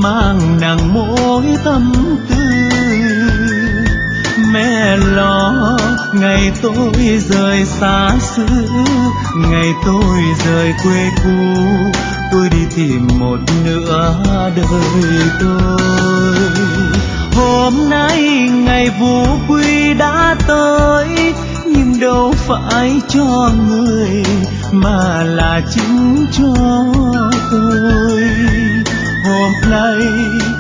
mang nặng mỗi tâm tư. Mẹ lo ngày tôi rời xa xứ, ngày tôi rời quê cũ, tôi đi tìm một nửa đời tôi. Hôm nay ngày Vũ Quy đã tới, nhưng đâu phải cho người mà là chính cho tôi. Hôm nay